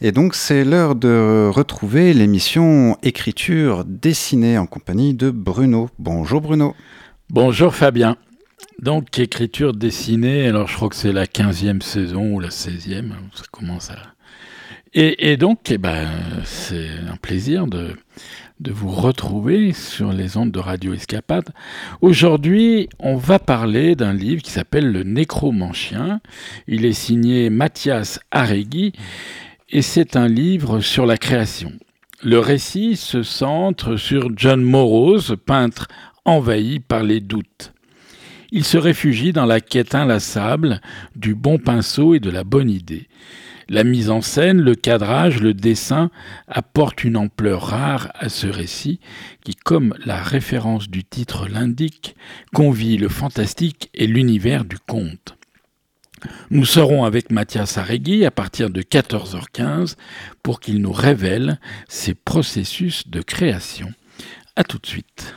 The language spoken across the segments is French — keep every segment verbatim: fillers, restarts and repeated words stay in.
Et donc c'est l'heure de retrouver l'émission Écriture dessinée en compagnie de Bruno. Bonjour Bruno. Bonjour Fabien. Donc écriture dessinée, alors je crois que c'est la quinzième saison ou la seizième, ça commence à... Et, et donc eh ben, c'est un plaisir de, de vous retrouver sur les ondes de Radio Escapade. Aujourd'hui, on va parler d'un livre qui s'appelle Le Nécromancien. Il est signé Mathias Haréguy et c'est un livre sur la création. Le récit se centre sur John Morose, peintre envahi par les doutes. Il se réfugie dans la quête inlassable du bon pinceau et de la bonne idée. La mise en scène, le cadrage, le dessin apportent une ampleur rare à ce récit qui, comme la référence du titre l'indique, convie le fantastique et l'univers du conte. Nous serons avec Mathias Haréguy à partir de quatorze heures quinze pour qu'il nous révèle ses processus de création. À tout de suite.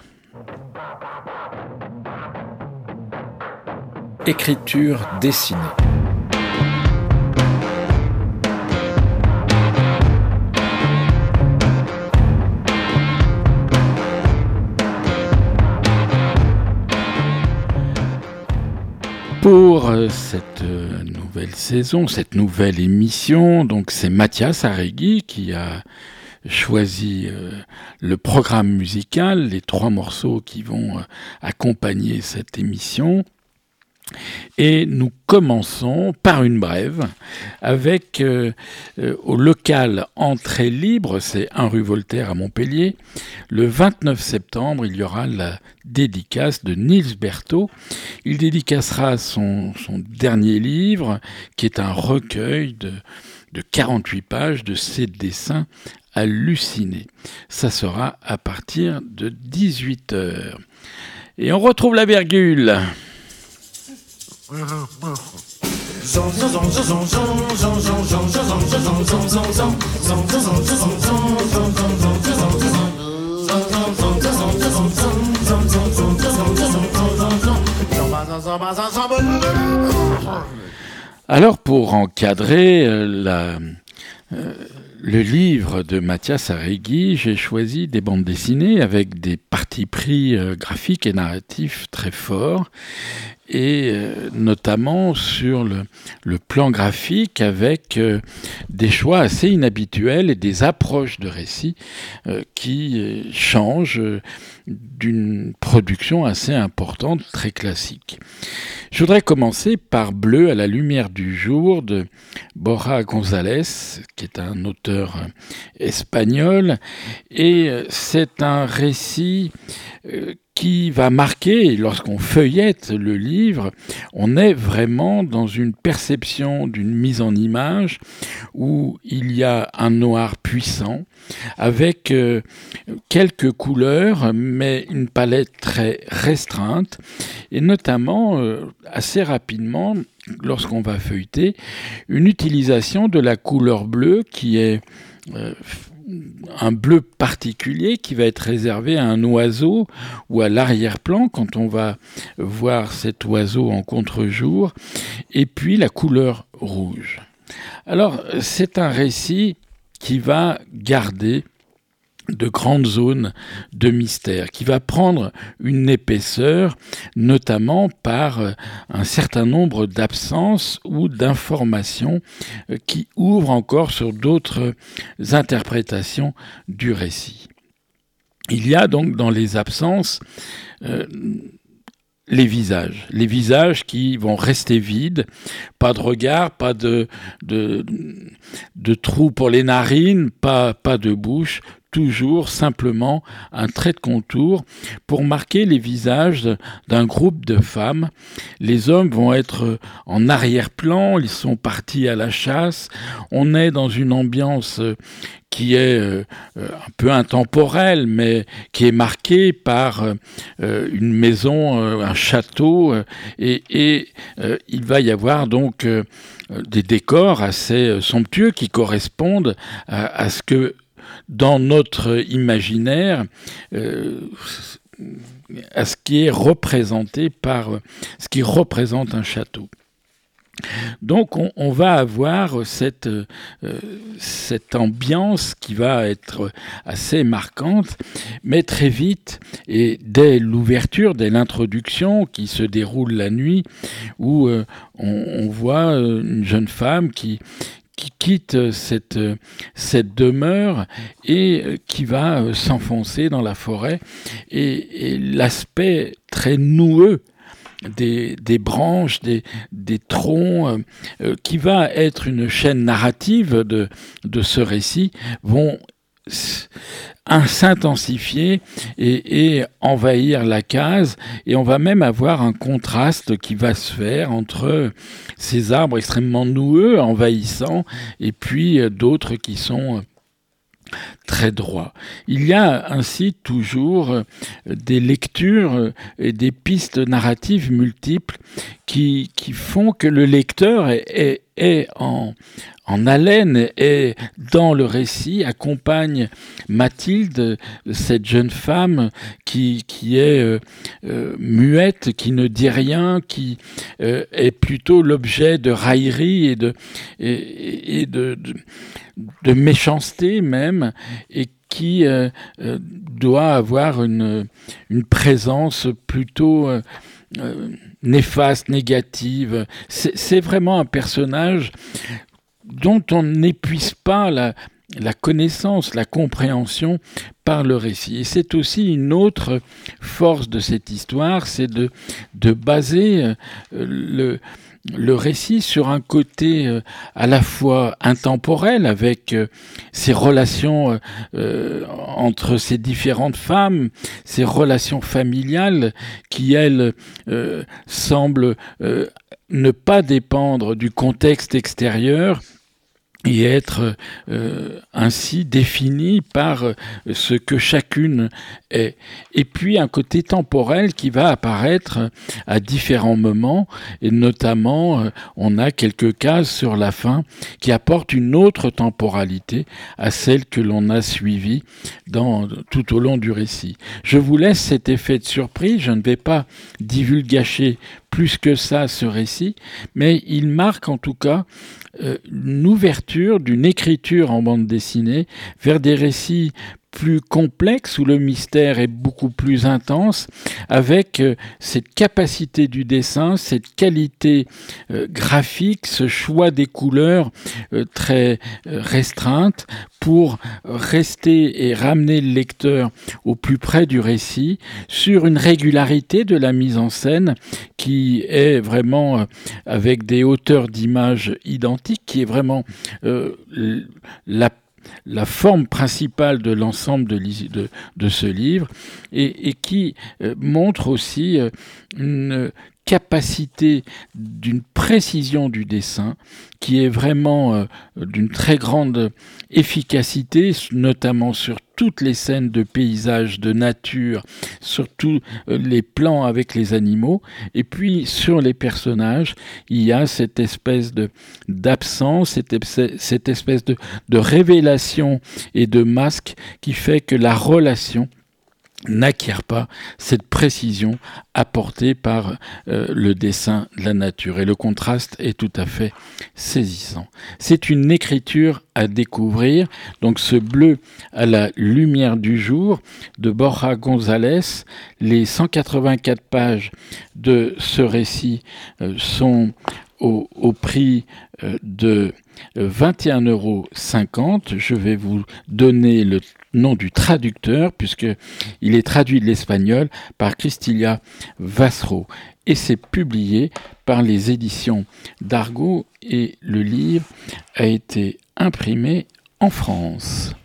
Écriture dessinée. Pour cette nouvelle saison, cette nouvelle émission, donc c'est Mathias Haréguy qui a choisi euh, le programme musical, les trois morceaux qui vont euh, accompagner cette émission. Et nous commençons par une brève avec euh, euh, au local Entrée Libre, c'est un rue Voltaire à Montpellier. Le vingt-neuf septembre, il y aura la dédicace de Niels Berthaud. Il dédicacera son, son dernier livre, qui est un recueil de, de quarante-huit pages de ses dessins hallucinés. Ça sera à partir de dix-huit heures. Et on retrouve la virgule. Alors pour encadrer euh, la, euh, le livre de Mathias Haréguy, j'ai choisi des bandes dessinées avec des partis pris euh, graphiques et narratifs très forts, et euh, notamment sur le, le plan graphique avec euh, des choix assez inhabituels et des approches de récits euh, qui euh, changent euh, d'une production assez importante, très classique. Je voudrais commencer par Bleu à la lumière du jour de Borja González, qui est un auteur espagnol, et c'est un récit euh, qui va marquer, lorsqu'on feuillette le livre, on est vraiment dans une perception d'une mise en image où il y a un noir puissant avec euh, quelques couleurs, mais une palette très restreinte, et notamment, euh, assez rapidement, lorsqu'on va feuilleter, une utilisation de la couleur bleue qui est euh, un bleu particulier qui va être réservé à un oiseau ou à l'arrière-plan quand on va voir cet oiseau en contre-jour, et puis la couleur rouge. Alors, c'est un récit qui va garder de grandes zones de mystère, qui va prendre une épaisseur, notamment par un certain nombre d'absences ou d'informations qui ouvrent encore sur d'autres interprétations du récit. Il y a donc dans les absences euh, les visages, les visages qui vont rester vides, pas de regard, pas de, de, de trou pour les narines, pas, pas de bouche, toujours simplement un trait de contour pour marquer les visages d'un groupe de femmes. Les hommes vont être en arrière-plan, ils sont partis à la chasse, on est dans une ambiance qui est euh, un peu intemporelle, mais qui est marquée par euh, une maison, euh, un château, euh, et, et euh, il va y avoir donc euh, des décors assez somptueux qui correspondent à, à ce que dans notre imaginaire, euh, à ce qui est représenté par ce qui représente un château. Donc on, on va avoir cette, euh, cette ambiance qui va être assez marquante, mais très vite, et dès l'ouverture, dès l'introduction qui se déroule la nuit, où euh, on, on voit une jeune femme qui, qui quitte cette, cette demeure et qui va s'enfoncer dans la forêt, et, et l'aspect très noueux Des, des branches, des, des troncs, euh, qui va être une chaîne narrative de, de ce récit, vont s'intensifier et, et envahir la case, et on va même avoir un contraste qui va se faire entre ces arbres extrêmement noueux, envahissants, et puis d'autres qui sont très droit. Il y a ainsi toujours des lectures et des pistes narratives multiples qui, qui font que le lecteur est, est, est en, en haleine, est dans le récit, accompagne Mathilde, cette jeune femme qui, qui est euh, euh, muette, qui ne dit rien, qui euh, est plutôt l'objet de raillerie et de, et, et de, de de méchanceté même, et qui euh, euh, doit avoir une, une présence plutôt euh, euh, néfaste, négative. C'est, c'est vraiment un personnage dont on n'épuise pas la, la connaissance, la compréhension par le récit. Et c'est aussi une autre force de cette histoire, c'est de, de baser euh, le... le récit sur un côté euh, à la fois intemporel, avec euh, ces relations euh, entre ces différentes femmes, ces relations familiales qui, elles, euh, semblent euh, ne pas dépendre du contexte extérieur, et être euh, ainsi définie par euh, ce que chacune est. Et puis un côté temporel qui va apparaître à différents moments, et notamment euh, on a quelques cases sur la fin qui apportent une autre temporalité à celle que l'on a suivie dans, tout au long du récit. Je vous laisse cet effet de surprise, je ne vais pas divulgacher plus que ça ce récit, mais il marque en tout cas euh, une ouverture d'une écriture en bande dessinée vers des récits plus complexe, où le mystère est beaucoup plus intense, avec euh, cette capacité du dessin, cette qualité euh, graphique, ce choix des couleurs euh, très euh, restreintes pour rester et ramener le lecteur au plus près du récit, sur une régularité de la mise en scène qui est vraiment euh, avec des hauteurs d'image identiques, qui est vraiment euh, la la forme principale de l'ensemble de, de, de ce livre, et, et qui euh, montre aussi euh, une capacité d'une précision du dessin qui est vraiment euh, d'une très grande efficacité, notamment sur toutes les scènes de paysages, de nature, sur tous euh, les plans avec les animaux, et puis sur les personnages, il y a cette espèce de, d'absence, cette, cette espèce de, de révélation et de masque qui fait que la relation n'acquiert pas cette précision apportée par euh, le dessin de la nature. Et le contraste est tout à fait saisissant. C'est une écriture à découvrir. Donc ce bleu à la lumière du jour de Borja González. Les cent quatre-vingt-quatre pages de ce récit euh, sont au, au prix euh, de vingt et un euros cinquante. Je vais vous donner le nom du traducteur, puisqu'il est traduit de l'espagnol par Cristilia Vasro. Et c'est publié par les éditions d'Argo, et le livre a été imprimé en France.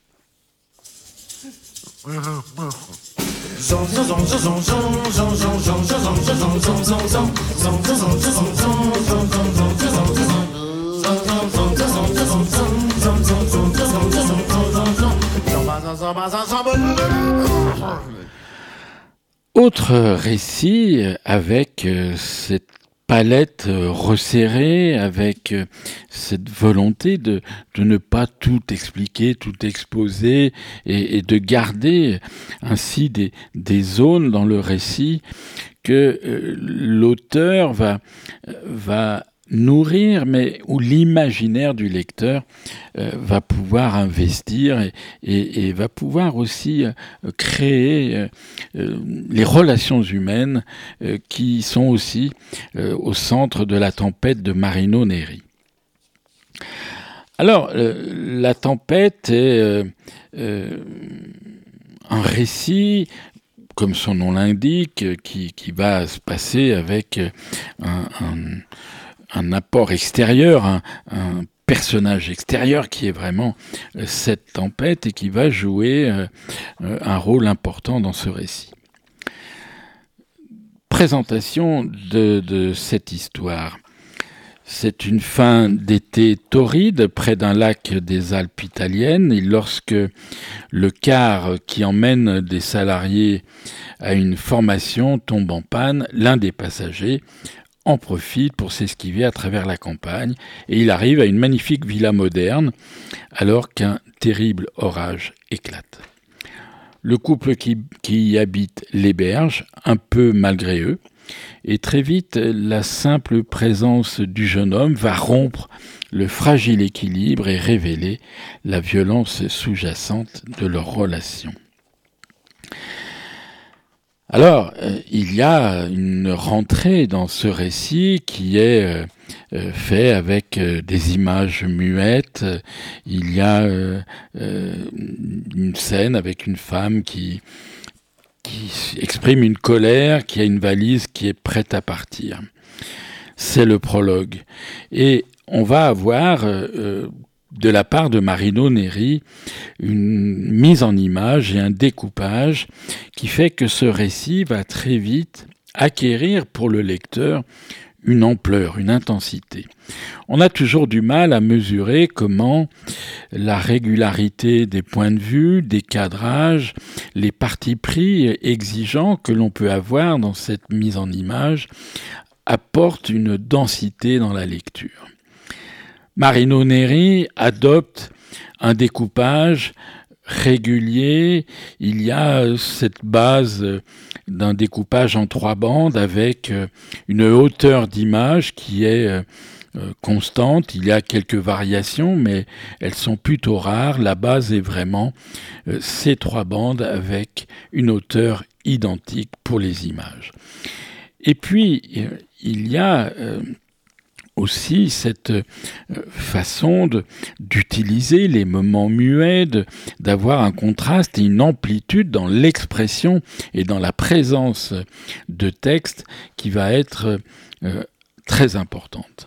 Autre récit avec euh, cette palette euh, resserrée, avec euh, cette volonté de, de ne pas tout expliquer, tout exposer, et, et de garder ainsi des, des zones dans le récit que euh, l'auteur va, va nourrir, mais où l'imaginaire du lecteur euh, va pouvoir investir et, et, et va pouvoir aussi euh, créer euh, euh, les relations humaines euh, qui sont aussi euh, au centre de La Tempête de Marino Neri. Alors, euh, La Tempête est euh, euh, un récit, comme son nom l'indique, qui, qui va se passer avec un, un, un apport extérieur, un, un personnage extérieur qui est vraiment cette tempête et qui va jouer euh, un rôle important dans ce récit. Présentation de, de cette histoire. C'est une fin d'été torride près d'un lac des Alpes italiennes et lorsque le car qui emmène des salariés à une formation tombe en panne, l'un des passagers en profite pour s'esquiver à travers la campagne et il arrive à une magnifique villa moderne alors qu'un terrible orage éclate. Le couple qui, qui y habite l'héberge, un peu malgré eux, et très vite, la simple présence du jeune homme va rompre le fragile équilibre et révéler la violence sous-jacente de leur relation. Alors, euh, il y a une rentrée dans ce récit qui est euh, euh, fait avec euh, des images muettes. Il y a euh, euh, une scène avec une femme qui... qui exprime une colère, qui a une valise qui est prête à partir. C'est le prologue. Et on va avoir, euh, de la part de Marino Neri, une mise en image et un découpage qui fait que ce récit va très vite acquérir pour le lecteur une ampleur, une intensité. On a toujours du mal à mesurer comment la régularité des points de vue, des cadrages, les partis pris exigeants que l'on peut avoir dans cette mise en image apportent une densité dans la lecture. Marino Neri adopte un découpage régulier. Il y a cette base d'un découpage en trois bandes avec une hauteur d'image qui est constante. Il y a quelques variations, mais elles sont plutôt rares. La base est vraiment ces trois bandes avec une hauteur identique pour les images. Et puis, il y a aussi cette façon de, d'utiliser les moments muets, de, d'avoir un contraste et une amplitude dans l'expression et dans la présence de texte qui va être euh, très importante.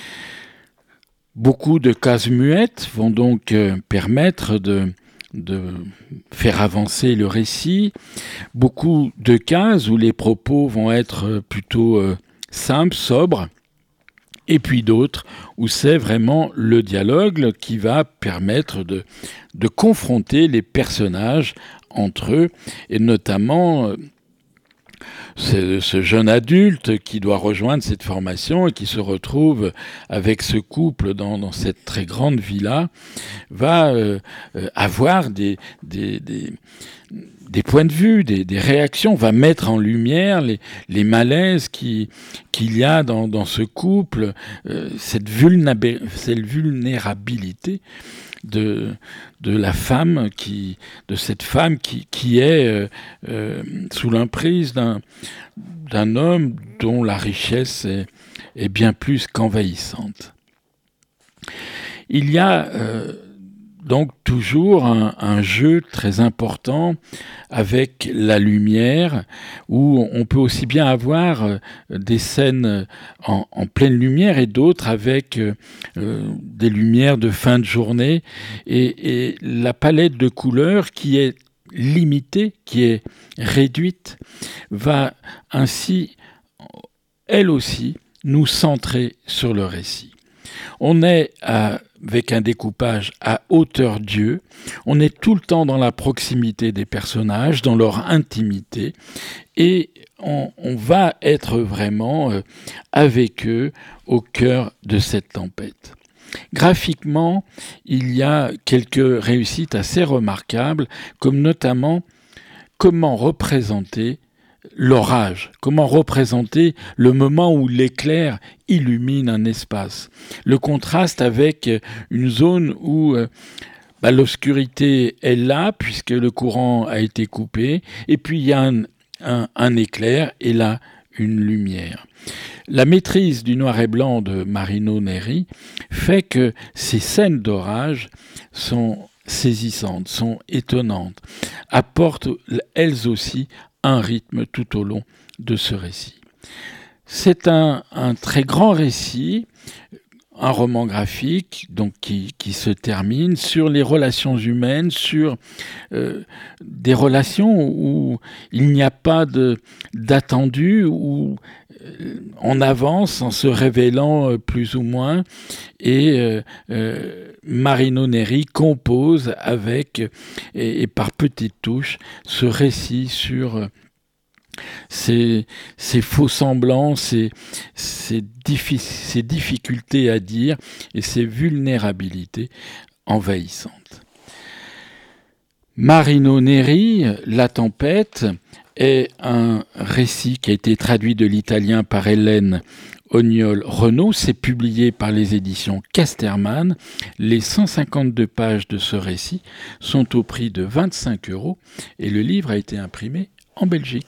Beaucoup de cases muettes vont donc euh, permettre de, de faire avancer le récit. Beaucoup de cases où les propos vont être plutôt euh, simples, sobres, et puis d'autres où c'est vraiment le dialogue qui va permettre de, de confronter les personnages entre eux, et notamment euh, ce, ce jeune adulte qui doit rejoindre cette formation et qui se retrouve avec ce couple dans, dans cette très grande villa, va euh, euh, avoir des... des, des des points de vue, des, des réactions, va mettre en lumière les, les malaises qui, qu'il y a dans, dans ce couple, euh, cette, vulnéra- cette vulnérabilité de, de la femme, qui, de cette femme qui, qui est euh, euh, sous l'emprise d'un, d'un homme dont la richesse est, est bien plus qu'envahissante. Il y a... Euh, Donc toujours un, un jeu très important avec la lumière, où on peut aussi bien avoir des scènes en, en pleine lumière et d'autres avec euh, des lumières de fin de journée, et, et la palette de couleurs qui est limitée, qui est réduite, va ainsi, elle aussi, nous centrer sur le récit. On est à, avec un découpage à hauteur d'yeux, on est tout le temps dans la proximité des personnages, dans leur intimité, et on, on va être vraiment euh, avec eux au cœur de cette tempête. Graphiquement, il y a quelques réussites assez remarquables, comme notamment comment représenter l'orage, comment représenter le moment où l'éclair illumine un espace. Le contraste avec une zone où euh, bah, l'obscurité est là, puisque le courant a été coupé, et puis il y a un, un, un éclair, et là, une lumière. La maîtrise du noir et blanc de Marino Neri fait que ces scènes d'orage sont saisissantes, sont étonnantes, apportent elles aussi un rythme tout au long de ce récit. C'est un, un très grand récit, un roman graphique donc qui, qui se termine sur les relations humaines, sur euh, des relations où il n'y a pas de, d'attendu, où euh, on avance en se révélant euh, plus ou moins, et euh, euh, Marino Neri compose avec, et, et par petites touches, ce récit sur euh, Ces, ces faux semblants, ces, ces, diffi- ces difficultés à dire et ces vulnérabilités envahissantes. Marino Neri, La Tempête, est un récit qui a été traduit de l'italien par Hélène Ognol-Renaud. C'est publié par les éditions Casterman. Les cent cinquante-deux pages de ce récit sont au prix de vingt-cinq euros et le livre a été imprimé en Belgique.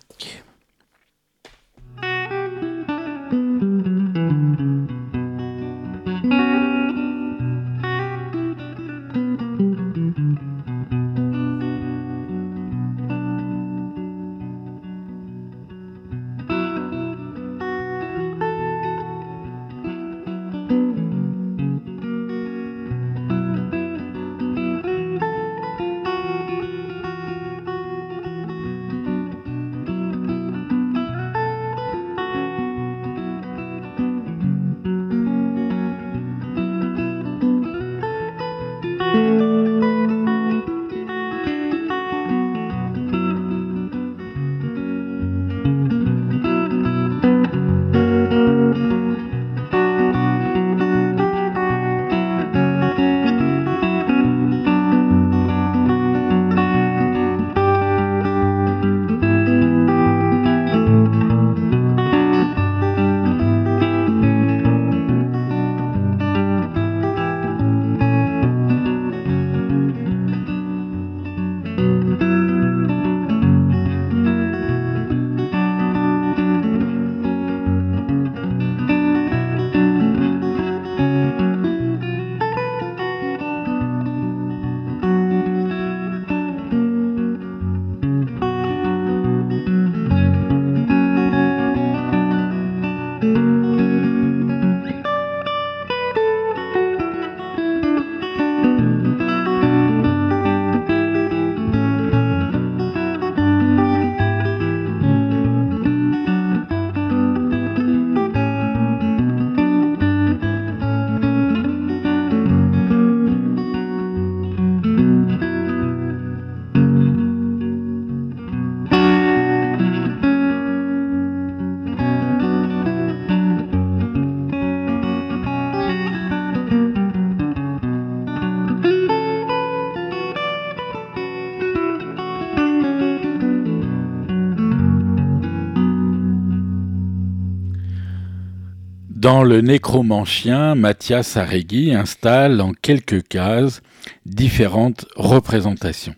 Dans le Nécromancien, Mathias Arregui installe en quelques cases différentes représentations.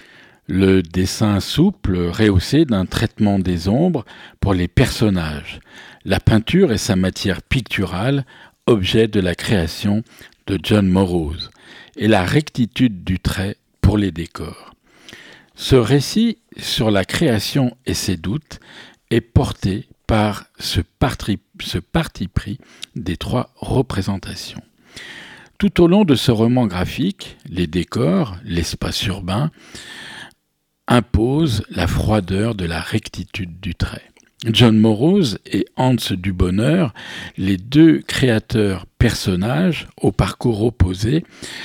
Le dessin souple, rehaussé d'un traitement des ombres pour les personnages. La peinture et sa matière picturale, objet de la création de John Morose. Et la rectitude du trait pour les décors. Ce récit sur la création et ses doutes est porté par ce parti, ce parti pris des trois représentations. Tout au long de ce roman graphique, les décors, l'espace urbain, imposent la froideur de la rectitude du trait. John Morose et Hans Dubonner, les deux créateurs personnages au parcours opposé,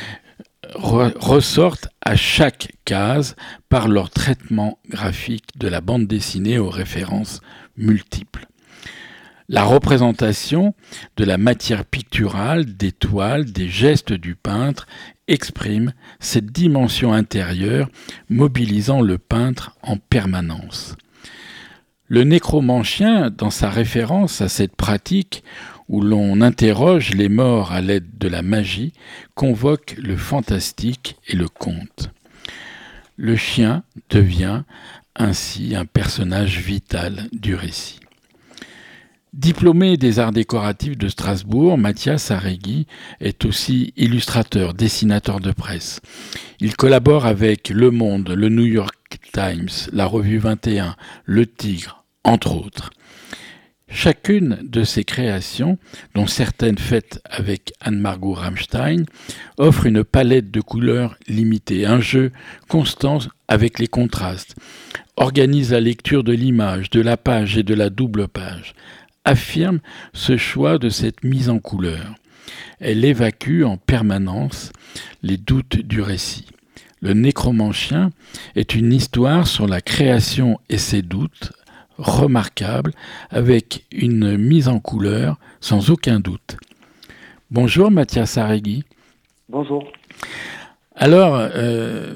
re- ressortent à chaque case par leur traitement graphique de la bande dessinée aux références multiples. La représentation de la matière picturale, des toiles, des gestes du peintre exprime cette dimension intérieure mobilisant le peintre en permanence. Le nécromancien, dans sa référence à cette pratique où l'on interroge les morts à l'aide de la magie, convoque le fantastique et le conte. Le chien devient ainsi un personnage vital du récit. Diplômé des arts décoratifs de Strasbourg, Mathias Haréguy est aussi illustrateur, dessinateur de presse. Il collabore avec Le Monde, le New York Times, la Revue vingt et un, Le Tigre, entre autres. Chacune de ses créations, dont certaines faites avec Anne-Margot Rammstein, offre une palette de couleurs limitée, un jeu constant avec les contrastes, organise la lecture de l'image, de la page et de la double page, affirme ce choix de cette mise en couleur. Elle évacue en permanence les doutes du récit. Le Nécromancien est une histoire sur la création et ses doutes, remarquable, avec une mise en couleur sans aucun doute. Bonjour Mathias Haréguy. Bonjour. Alors, euh,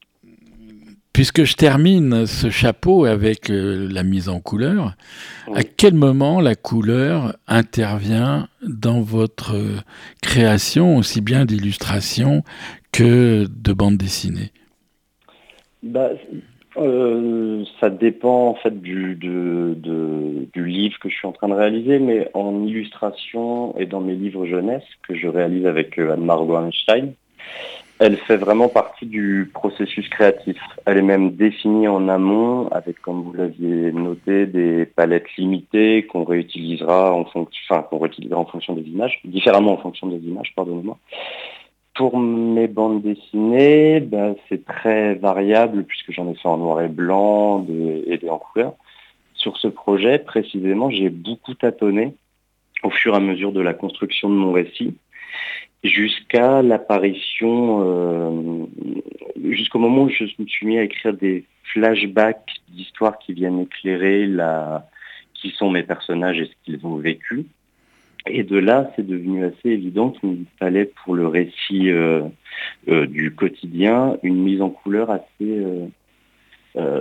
puisque je termine ce chapeau avec euh, la mise en couleur, oui. À quel moment la couleur intervient dans votre euh, création, aussi bien d'illustration que de bande dessinée? Bah, euh, ça dépend en fait du, de, de, du livre que je suis en train de réaliser, mais en illustration et dans mes livres jeunesse que je réalise avec euh, Anne-Margot Rammstein, elle fait vraiment partie du processus créatif. Elle est même définie en amont avec, comme vous l'aviez noté, des palettes limitées qu'on réutilisera en fonction, enfin, qu'on réutilisera en fonction des images, différemment en fonction des images, pardonnez-moi. Pour mes bandes dessinées, ben, c'est très variable puisque j'en ai fait en noir et blanc des, et des en couleur. Sur ce projet, précisément, j'ai beaucoup tâtonné au fur et à mesure de la construction de mon récit, jusqu'à l'apparition, euh, jusqu'au moment où je me suis mis à écrire des flashbacks d'histoires qui viennent éclairer la, qui sont mes personnages et ce qu'ils ont vécu. Et de là, c'est devenu assez évident qu'il fallait pour le récit euh, euh, du quotidien une mise en couleur assez, euh, euh,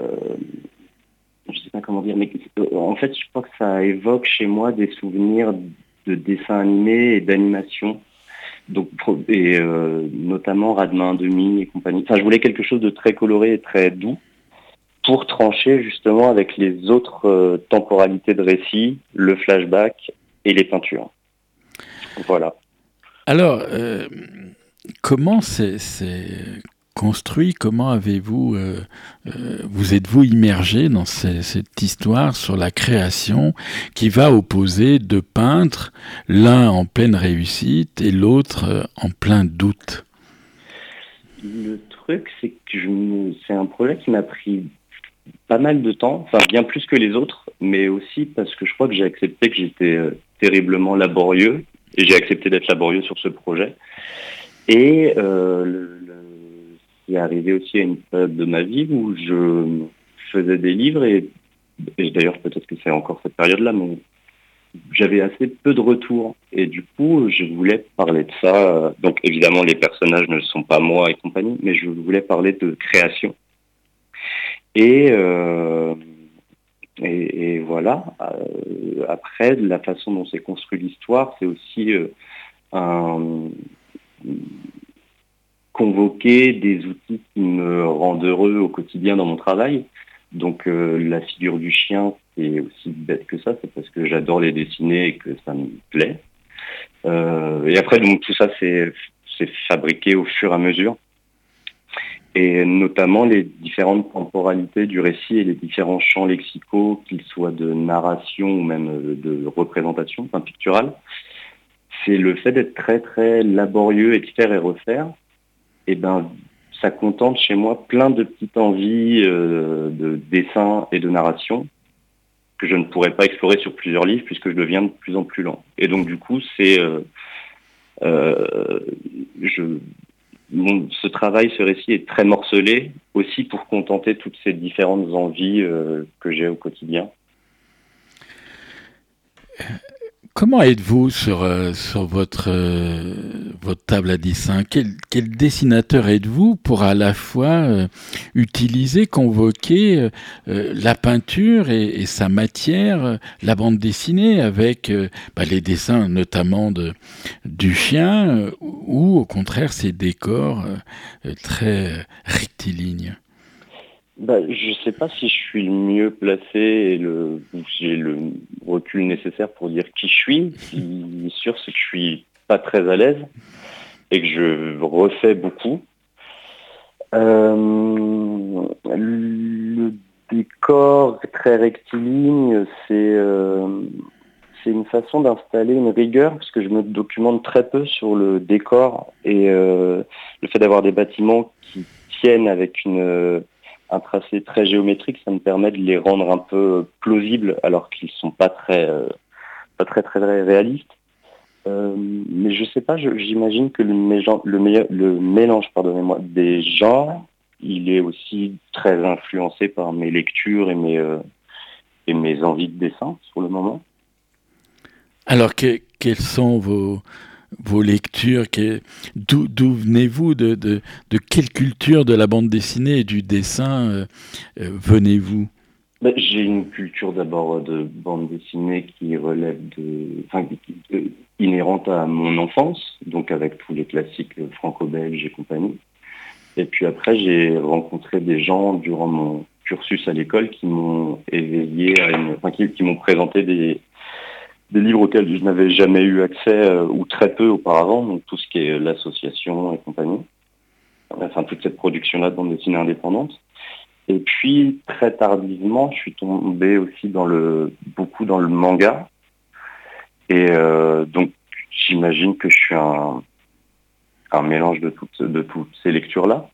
je sais pas comment dire, mais en fait, je crois que ça évoque chez moi des souvenirs de dessins animés et d'animation. Donc, et euh, notamment Rademain un demi et compagnie. Enfin, je voulais quelque chose de très coloré et très doux pour trancher justement avec les autres euh, temporalités de récit, le flashback et les peintures. Voilà. Alors, euh, comment c'est, c'est construit? Comment avez-vous, euh, euh, vous êtes-vous immergé dans ces, cette histoire sur la création qui va opposer deux peintres, l'un en pleine réussite et l'autre euh, en plein doute? Le truc, c'est que je me... c'est un projet qui m'a pris pas mal de temps, enfin bien plus que les autres, mais aussi parce que je crois que j'ai accepté que j'étais euh, terriblement laborieux, et j'ai accepté d'être laborieux sur ce projet. Et euh, le, le... c'est arrivé aussi à une période de ma vie où je faisais des livres, et, et d'ailleurs peut-être que c'est encore cette période-là, mais j'avais assez peu de retours. Et du coup, je voulais parler de ça. Donc évidemment, les personnages ne sont pas moi et compagnie, mais je voulais parler de création. Et, euh, et, et voilà. Euh, après, la façon dont c'est construit l'histoire, c'est aussi euh, un, convoquer des outils qui me rendent heureux au quotidien dans mon travail. Donc euh, la figure du chien, c'est aussi bête que ça, c'est parce que j'adore les dessiner et que ça me plaît. Euh, et après, donc tout ça, c'est, c'est fabriqué au fur et à mesure. Et notamment les différentes temporalités du récit et les différents champs lexicaux, qu'ils soient de narration ou même de représentation, enfin picturale. C'est le fait d'être très très laborieux et de faire et refaire. Et ben, ça contente chez moi plein de petites envies euh, de dessin et de narration que je ne pourrais pas explorer sur plusieurs livres puisque je deviens de plus en plus lent. Et donc du coup, c'est euh, euh, je Mon, ce travail, ce récit est très morcelé, aussi pour contenter toutes ces différentes envies euh, que j'ai au quotidien. Comment êtes-vous sur, euh, sur votre, euh, votre table à dessin? Quel, quel dessinateur êtes-vous pour à la fois euh, utiliser, convoquer euh, euh, la peinture et, et sa matière, euh, la bande dessinée, avec euh, bah, les dessins notamment de, du chien, euh, ou au contraire ces décors euh, très rectilignes? Bah, je sais pas si je suis le mieux placé et le, ou si j'ai le recul nécessaire pour dire qui je suis. Ce qui est sûr, c'est que je suis pas très à l'aise et que je refais beaucoup. Euh, le décor très rectiligne, c'est euh, c'est une façon d'installer une rigueur, parce que je me documente très peu sur le décor et euh, le fait d'avoir des bâtiments qui tiennent avec une un tracé très géométrique, ça me permet de les rendre un peu plausibles alors qu'ils sont pas très euh, pas très très réalistes. Euh, mais je sais pas, je, j'imagine que le, mélange, le, meilleur, le mélange pardonnez-moi, des genres, il est aussi très influencé par mes lectures et mes, euh, et mes envies de dessin sur le moment. Alors, que, quelles sont vos, vos lectures? que, D'où d'où venez-vous de, de, de quelle culture de la bande dessinée et du dessin euh, euh, venez-vous? Ben, j'ai une culture d'abord de bande dessinée qui relève de, enfin, qui- de- inhérente à mon enfance, donc avec tous les classiques franco-belges et compagnie. Et puis après, j'ai rencontré des gens durant mon cursus à l'école qui m'ont éveillé à une, enfin, qui, qui m'ont présenté des, des livres auxquels je n'avais jamais eu accès euh, ou très peu auparavant, donc tout ce qui est l'association et compagnie, enfin toute cette production-là de bande dessinée indépendante. Et puis très tardivement, je suis tombé aussi dans le beaucoup dans le manga, et euh, donc j'imagine que je suis un, un mélange de toutes de toutes ces lectures-là.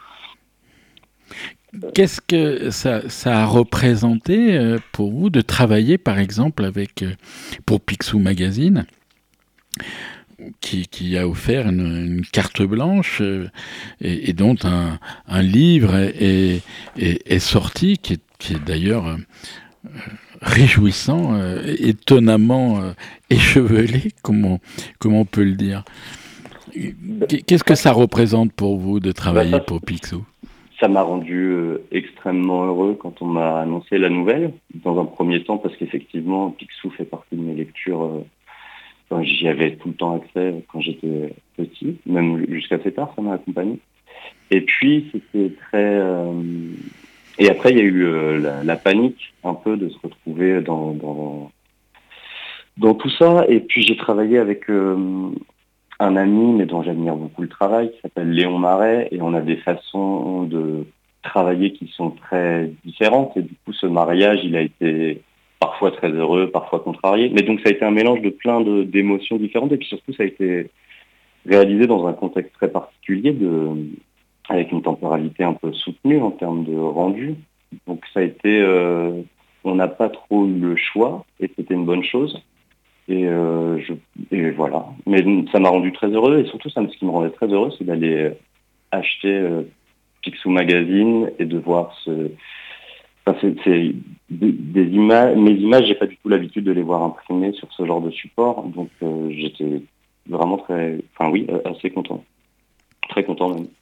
Qu'est-ce que ça, ça a représenté euh, pour vous de travailler, par exemple, avec euh, pour Picsou Magazine, qui, qui a offert une, une carte blanche euh, et, et dont un, un livre est, est, est sorti, qui est, qui est d'ailleurs euh, réjouissant, euh, étonnamment euh, échevelé, comme on, comme on peut le dire. Qu'est-ce que ça représente pour vous de Bah, travailler ça, pour Picsou? ça m'a rendu euh, extrêmement heureux quand on m'a annoncé la nouvelle, dans un premier temps parce qu'effectivement Picsou fait partie de mes lectures. Euh, enfin, j'y avais tout le temps accès quand j'étais petit, même jusqu'à assez tard, ça m'a accompagné. Et puis c'était très euh, et après il y a eu euh, la, la panique un peu de se retrouver dans dans, dans tout ça. Et puis j'ai travaillé avec euh, un ami, mais dont j'admire beaucoup le travail, qui s'appelle Léon Marais, et on a des façons de travailler qui sont très différentes. Et du coup, ce mariage, il a été parfois très heureux, parfois contrarié. Mais donc, ça a été un mélange de plein de, d'émotions différentes. Et puis surtout, ça a été réalisé dans un contexte très particulier, de, avec une temporalité un peu soutenue en termes de rendu. Donc, ça a été... Euh, on n'a pas trop eu le choix, et c'était une bonne chose. Et, euh, je, et voilà. Mais ça m'a rendu très heureux. Et surtout, ça, ce qui me rendait très heureux, c'est d'aller acheter euh, Picsou Magazine et de voir ce... Enfin, c'est, c'est des, des images. Mes images, j'ai pas du tout l'habitude de les voir imprimées sur ce genre de support. Donc, euh, j'étais vraiment très... Enfin oui, assez content. Très content même.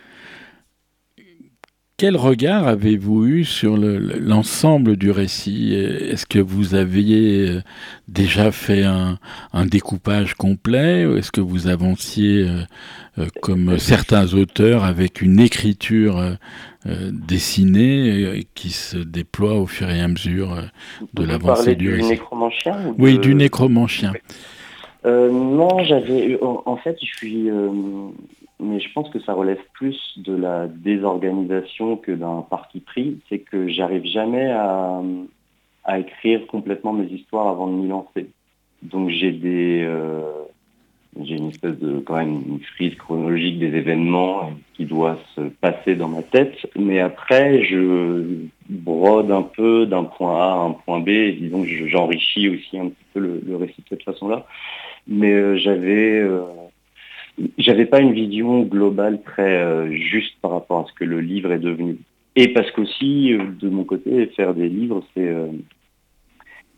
Quel regard avez-vous eu sur le, l'ensemble du récit? Est-ce que vous aviez déjà fait un, un découpage complet? Ou est-ce que vous avanciez, euh, euh, comme certains auteurs, avec une écriture euh, dessinée euh, qui se déploie au fur et à mesure euh, de Vous l'avancée parlez du du récit? nécromancien ou Oui, du de... nécromancien. Euh, non, j'avais... En, en fait, je suis... Euh, mais je pense que ça relève plus de la désorganisation que d'un parti pris. C'est que j'arrive jamais à, à écrire complètement mes histoires avant de m'y lancer. Donc j'ai des... Euh, j'ai une espèce de... quand même une frise chronologique des événements qui doit se passer dans ma tête. Mais après, je brode un peu d'un point A à un point B. Et disons que je, j'enrichis aussi un petit peu le, le récit de cette façon-là. Mais euh, j'avais... Euh, J'avais pas une vision globale très euh, juste par rapport à ce que le livre est devenu. Et parce qu'aussi, euh, de mon côté, faire des livres, c'est euh,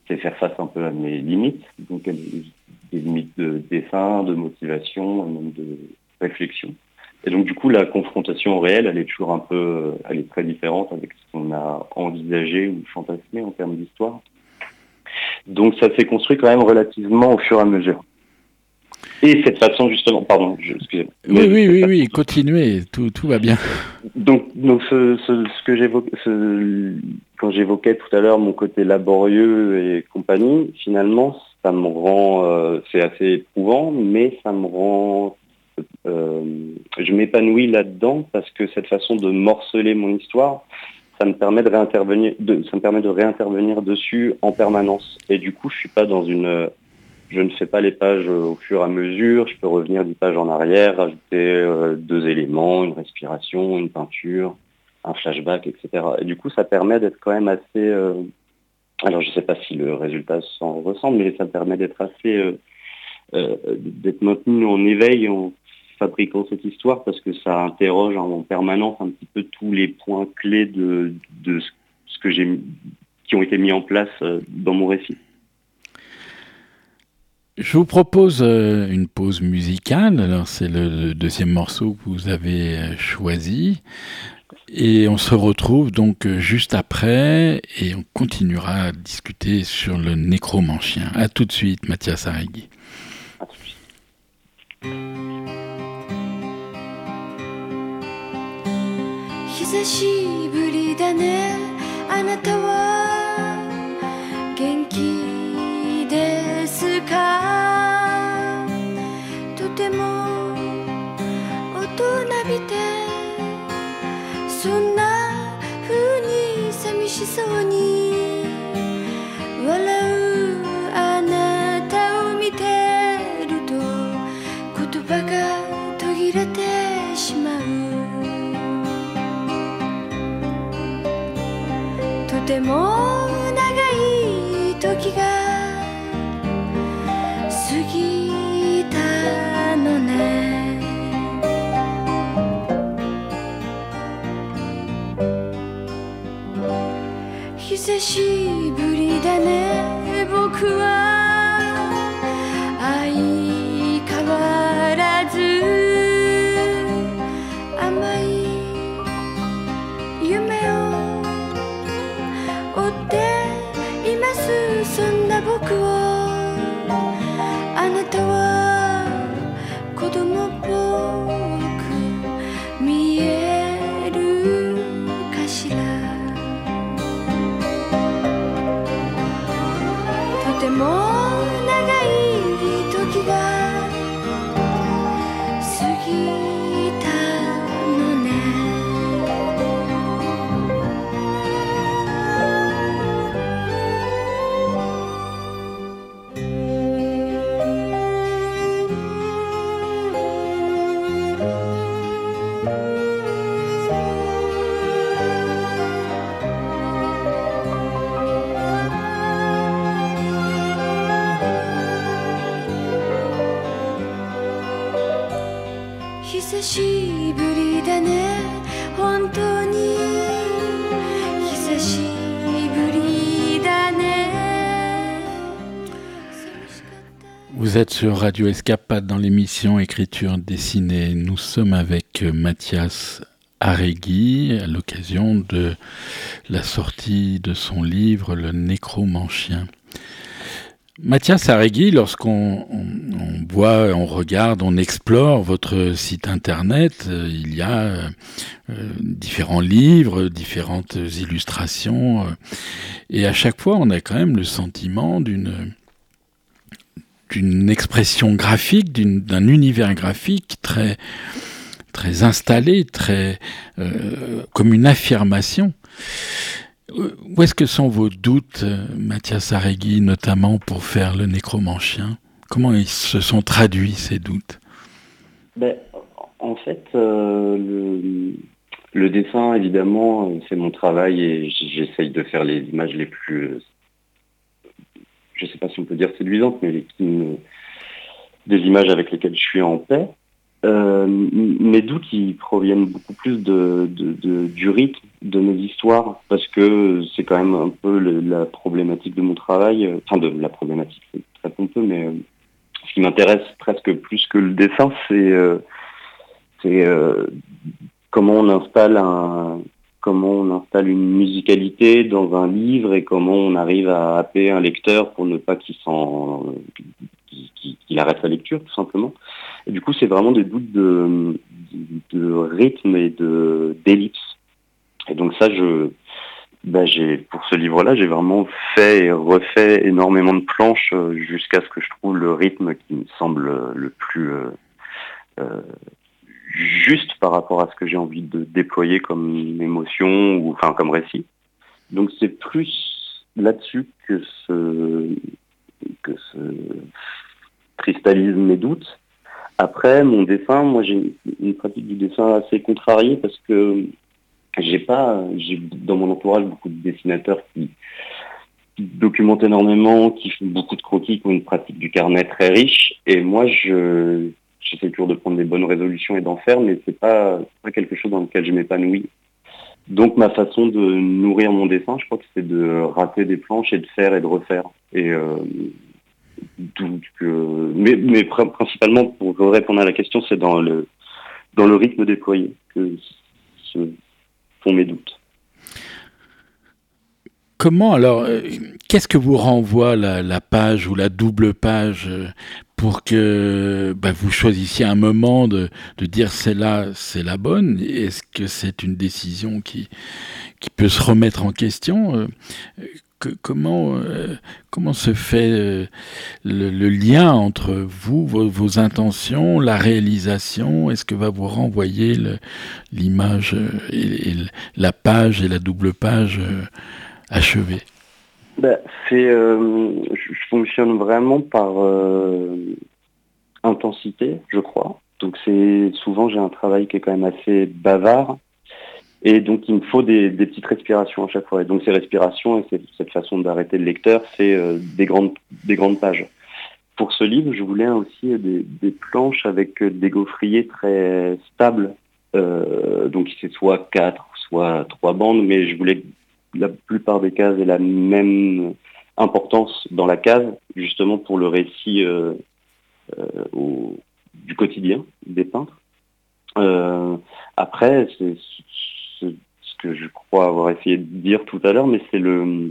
c'est faire face un peu à mes limites, donc des limites de dessin, de motivation, et même de réflexion. Et donc du coup, la confrontation au réel, elle est toujours un peu, elle est très différente avec ce qu'on a envisagé ou fantasmé en termes d'histoire. Donc ça s'est construit quand même relativement au fur et à mesure. Et cette façon justement, pardon, je, excusez-moi. Oui, oui, oui, oui, continuez, tout, tout va bien. Donc, donc ce, ce, ce que j'évoquais, ce, quand j'évoquais tout à l'heure mon côté laborieux et compagnie, finalement, ça me rend, euh, c'est assez éprouvant, mais ça me rend, euh, je m'épanouis là-dedans parce que cette façon de morceler mon histoire, ça me permet de réintervenir, de, ça me permet de réintervenir dessus en permanence. Et du coup, je suis pas dans une Je ne fais pas les pages au fur et à mesure, je peux revenir dix pages en arrière, rajouter euh, deux éléments, une respiration, une peinture, un flashback, et cetera. Et du coup, ça permet d'être quand même assez... Euh... Alors, je ne sais pas si le résultat s'en ressemble, mais ça me permet d'être assez... Euh, euh, d'être maintenu en éveil en fabriquant cette histoire, parce que ça interroge en permanence un petit peu tous les points clés de, de ce que j'ai, qui ont été mis en place dans mon récit. Je vous propose une pause musicale. Alors, c'est le deuxième morceau que vous avez choisi. Et on se retrouve donc juste après et on continuera à discuter sur le nécromancien. À tout de suite, Mathias Haréguy. À tout de suite. 久しぶりだねあなたは元気ですかとても大人びてそんな風に寂しそうに笑うあなたを見てると言葉が途切れてしまうとても長い時が過ぎたのね久しぶりだね僕は相変わらず甘い夢を追っていますそんな僕をあなたは子供っぽく見えるかしらとても長い時が過ぎたのね久しぶりだね本当に久しぶりだね Vous êtes sur Radio Escapade dans l'émission Écriture dessinée. Nous sommes avec Mathias Haréguy à l'occasion de la sortie de son livre Le nécromancien. Mathias Haréguy, lorsqu'on on, on voit, on regarde, on explore votre site internet, euh, il y a euh, euh, différents livres, différentes illustrations, euh, et à chaque fois on a quand même le sentiment d'une, d'une expression graphique, d'une, d'un univers graphique très, très installé, très, euh, comme une affirmation. Où est-ce que sont vos doutes, Mathias Haréguy, notamment pour faire le nécromancien? Comment ils se sont traduits, ces doutes? Ben, en fait, euh, le, le dessin, évidemment, c'est mon travail et j'essaye de faire les images les plus, je ne sais pas si on peut dire séduisantes, mais les, des images avec lesquelles je suis en paix. Euh, mes doutes, ils proviennent beaucoup plus de, de, de, du rythme de mes histoires, parce que c'est quand même un peu le, la problématique de mon travail, euh, enfin de la problématique, c'est très pompeux, mais euh, ce qui m'intéresse presque plus que le dessin, c'est, euh, c'est euh, comment on installe un, comment on installe une musicalité dans un livre et comment on arrive à happer un lecteur pour ne pas qu'il s'en, qu'il, qu'il arrête sa lecture, tout simplement. Et du coup, c'est vraiment des doutes de, de, de rythme et de d'ellipse. Et donc ça, je, bah j'ai, pour ce livre-là, j'ai vraiment fait et refait énormément de planches jusqu'à ce que je trouve le rythme qui me semble le plus euh, euh, juste par rapport à ce que j'ai envie de déployer comme émotion ou enfin comme récit. Donc c'est plus là-dessus que se que se cristallisent mes doutes. Après, mon dessin, moi j'ai une pratique du dessin assez contrariée parce que j'ai pas, j'ai dans mon entourage beaucoup de dessinateurs qui, qui documentent énormément, qui font beaucoup de croquis, qui ont une pratique du carnet très riche. Et moi, je, j'essaie toujours de prendre des bonnes résolutions et d'en faire, mais c'est pas, c'est pas quelque chose dans lequel je m'épanouis. Donc, ma façon de nourrir mon dessin, je crois que c'est de rater des planches et de faire et de refaire. Et euh, donc, euh, mais, mais principalement pour répondre à la question, c'est dans le dans le rythme déployé que ce mes doutes. Comment alors, euh, qu'est-ce que vous renvoie la, la page ou la double page euh, pour que bah, vous choisissiez un moment de, de dire c'est là, c'est la bonne? Est-ce que c'est une décision qui, qui peut se remettre en question? euh, que, comment, euh, comment se fait euh, le, le lien entre vous, vos, vos intentions, la réalisation? Est-ce que va vous renvoyer le, l'image euh, et, et la page et la double page euh, achevée? Ben, c'est, euh, je, je fonctionne vraiment par euh, intensité, je crois. Donc c'est souvent j'ai un travail qui est quand même assez bavard. Et donc, il me faut des, des petites respirations à chaque fois. Et donc, ces respirations et ces, cette façon d'arrêter le lecteur, c'est euh, des grandes, des grandes pages. Pour ce livre, je voulais aussi des, des planches avec des gaufriers très stables. Euh, donc, c'est soit quatre, soit trois bandes, mais je voulais que la plupart des cases aient la même importance dans la case, justement pour le récit euh, euh, au, du quotidien des peintres. Euh, après, c'est ce que je crois avoir essayé de dire tout à l'heure, mais c'est le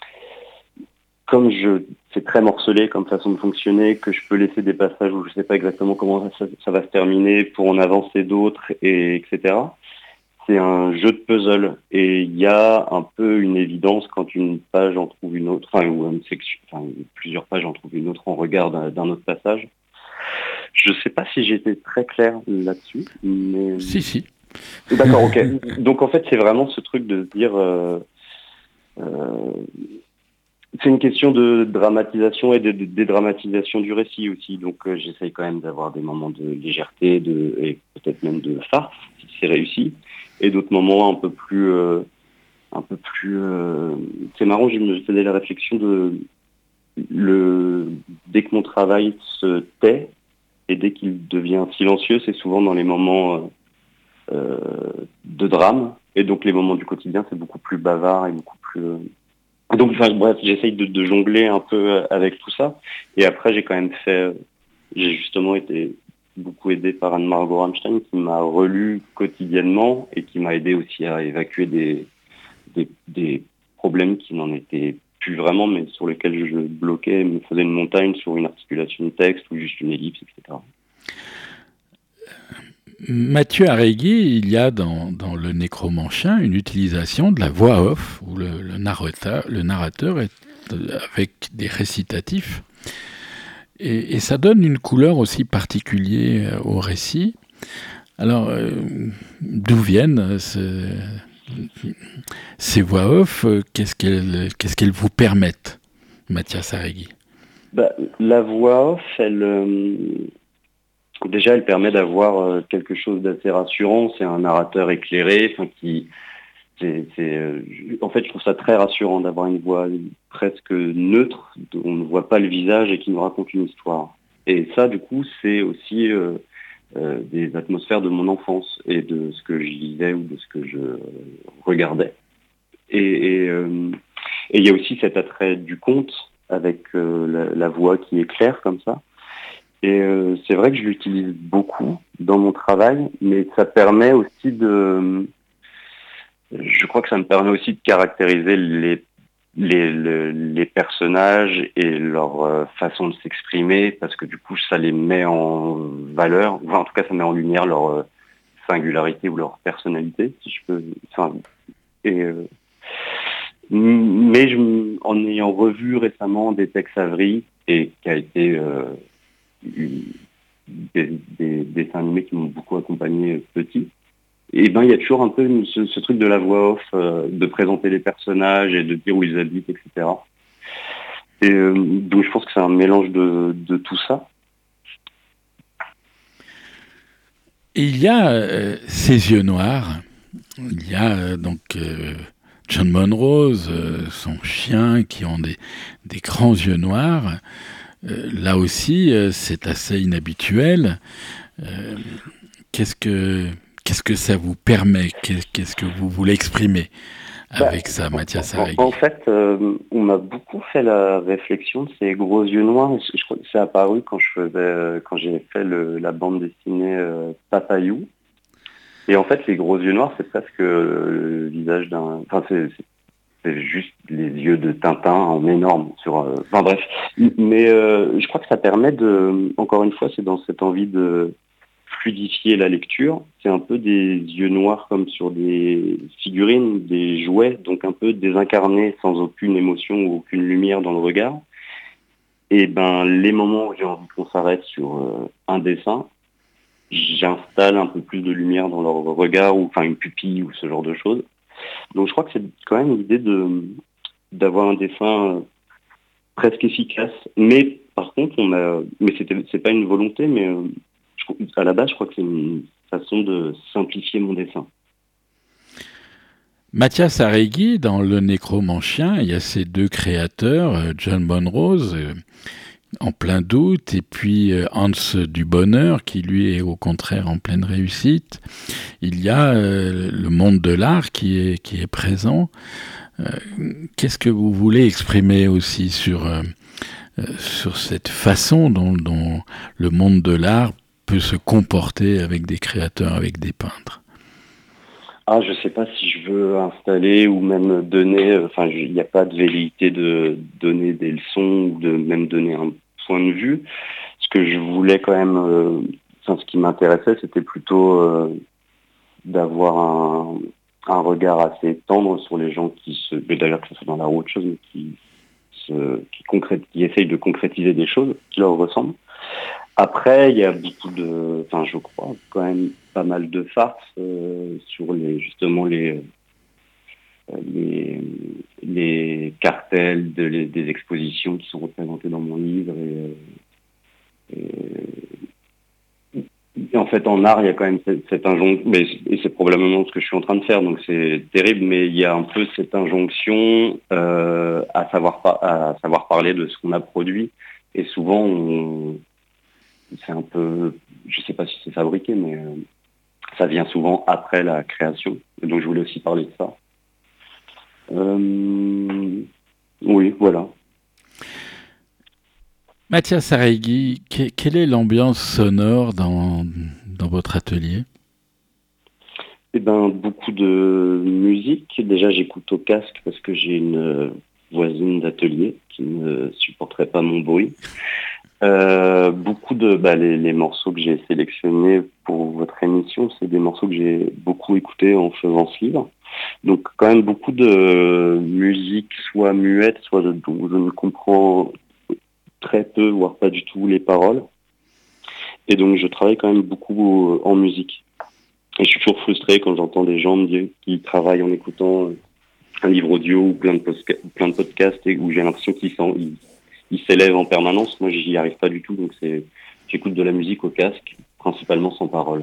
comme je c'est très morcelé comme façon de fonctionner, que je peux laisser des passages où je sais pas exactement comment ça, ça va se terminer pour en avancer d'autres, et etc. C'est un jeu de puzzle et il y a un peu une évidence quand une page en trouve une autre, enfin ou une section, enfin plusieurs pages en trouvent une autre en regard d'un, d'un autre passage. Je sais pas si j'ai été très clair là-dessus, mais si si. D'accord, ok. Donc en fait, c'est vraiment ce truc de se dire, euh, euh, c'est une question de dramatisation et de, de dédramatisation du récit aussi. Donc euh, j'essaye quand même d'avoir des moments de légèreté, de et peut-être même de farce si c'est réussi, et d'autres moments un peu plus, euh, un peu plus. Euh, c'est marrant, je me faisais la réflexion de le dès que mon travail se tait et dès qu'il devient silencieux, c'est souvent dans les moments euh, Euh, de drame, et donc les moments du quotidien c'est beaucoup plus bavard et beaucoup plus euh... donc enfin bref j'essaye de, de jongler un peu avec tout ça, et après j'ai quand même fait j'ai justement été beaucoup aidé par Anne-Margot Rammstein qui m'a relu quotidiennement et qui m'a aidé aussi à évacuer des des, des problèmes qui n'en étaient plus vraiment mais sur lesquels je bloquais, me faisais une montagne sur une articulation de texte ou juste une ellipse, et cetera. Mathieu Haréguy, il y a dans, dans le Nécromancien une utilisation de la voix off, où le, le, narrateur, le narrateur est avec des récitatifs, et, et ça donne une couleur aussi particulière au récit. Alors, euh, d'où viennent ces, ces voix off? Qu'est-ce qu'elles, qu'est-ce qu'elles vous permettent, Mathias Haréguy? Bah, la voix off, elle... Euh... Déjà, elle permet d'avoir quelque chose d'assez rassurant. C'est un narrateur éclairé, enfin qui, c'est, c'est, euh, en fait, je trouve ça très rassurant d'avoir une voix presque neutre, on ne voit pas le visage et qui nous raconte une histoire. Et ça, du coup, c'est aussi, euh, euh, des atmosphères de mon enfance et de ce que je lisais ou de ce que je regardais. Et et, euh, et il y a aussi cet attrait du conte avec euh, la, la voix qui est claire comme ça. Et euh, c'est vrai que je l'utilise beaucoup dans mon travail, mais ça permet aussi de... Je crois que ça me permet aussi de caractériser les, les, les, les personnages et leur euh, façon de s'exprimer, parce que du coup, ça les met en valeur, enfin, en tout cas, ça met en lumière leur euh, singularité ou leur personnalité, si je peux... Enfin, et, euh, mais je, en ayant revu récemment des Tex Avery, et qui a été euh, des, des, des dessins animés qui m'ont beaucoup accompagné petit, et ben il y a toujours un peu une, ce, ce truc de la voix off, euh, de présenter les personnages et de dire où ils habitent, et cetera. Et euh, donc je pense que c'est un mélange de, de tout ça. Et il y a euh, ces yeux noirs, il y a euh, donc euh, John Monrose, euh, son chien, qui ont des, des grands yeux noirs. Euh, là aussi, euh, c'est assez inhabituel. Euh, qu'est-ce que qu'est-ce que ça vous permet ? Qu'est-ce, qu'est-ce que vous voulez exprimer avec bah, ça, Mathias Haréguy ? En, en fait, euh, on m'a beaucoup fait la réflexion de ces gros yeux noirs. Je, je crois que c'est apparu quand je faisais, quand j'ai fait le, la bande dessinée euh, Papayou. Et en fait, les gros yeux noirs, c'est presque le visage d'un... Enfin, c'est, c'est, c'est juste les yeux de Tintin en énorme. Sur, euh... Enfin bref. Mais euh, je crois que ça permet de... Encore une fois, c'est dans cette envie de fluidifier la lecture. C'est un peu des yeux noirs comme sur des figurines, des jouets, donc un peu désincarnés, sans aucune émotion ou aucune lumière dans le regard. Et ben, les moments où j'ai envie qu'on s'arrête sur euh, un dessin, j'installe un peu plus de lumière dans leur regard, ou enfin une pupille ou ce genre de choses. Donc je crois que c'est quand même l'idée de d'avoir un dessin presque efficace. Mais par contre, on a, mais c'était c'est pas une volonté, mais euh, je, à la base, je crois que c'est une façon de simplifier mon dessin. Mathias Haréguy, dans Le Nécromancien, il y a ces deux créateurs, John Monrose, euh, en plein doute, et puis Hans du Bonheur, qui lui est au contraire en pleine réussite. Il y a euh, le monde de l'art qui est, qui est présent. Euh, qu'est-ce que vous voulez exprimer aussi sur, euh, sur cette façon dont, dont le monde de l'art peut se comporter avec des créateurs, avec des peintres ? Ah, je sais pas si je veux installer ou même donner, enfin, il n'y a pas de velléité de donner des leçons ou de même donner un point de vue. Ce que je voulais quand même, euh, enfin, ce qui m'intéressait, c'était plutôt euh, d'avoir un, un regard assez tendre sur les gens qui se, mais d'ailleurs que ce soit dans l'art ou autre chose, mais qui se, qui concrète, qui essayent de concrétiser des choses qui leur ressemblent. Après, il y a beaucoup de, enfin, je crois, quand même pas mal de farces euh, sur les, justement les, euh, les, les cartels de, les, des expositions qui sont représentées dans mon livre. Et, et, et en fait, en art, il y a quand même cette, cette injonction, mais, et c'est probablement ce que je suis en train de faire, donc c'est terrible, mais il y a un peu cette injonction euh, à savoir, à savoir parler de ce qu'on a produit. Et souvent, on, c'est un peu, je sais pas si c'est fabriqué, mais euh, ça vient souvent après la création. Et donc je voulais aussi parler de ça. Euh, oui, voilà. Mathias Haréguy, que, quelle est l'ambiance sonore dans, dans votre atelier ? Eh ben, beaucoup de musique. Déjà, j'écoute au casque parce que j'ai une voisine d'atelier qui ne supporterait pas mon bruit. Euh, beaucoup de bah, les, les morceaux que j'ai sélectionnés pour votre émission, c'est des morceaux que j'ai beaucoup écoutés en faisant ce livre. Donc quand même beaucoup de musique, soit muette, soit de, dont je ne comprends très peu, voire pas du tout les paroles. Et donc je travaille quand même beaucoup en musique. Et je suis toujours frustré quand j'entends des gens me dire qu'ils travaillent en écoutant un livre audio ou plein de, posca- plein de podcasts et où j'ai l'impression qu'ils s'en... Ils, il s'élève en permanence. Moi, j'y arrive pas du tout, donc c'est, j'écoute de la musique au casque, principalement sans parole.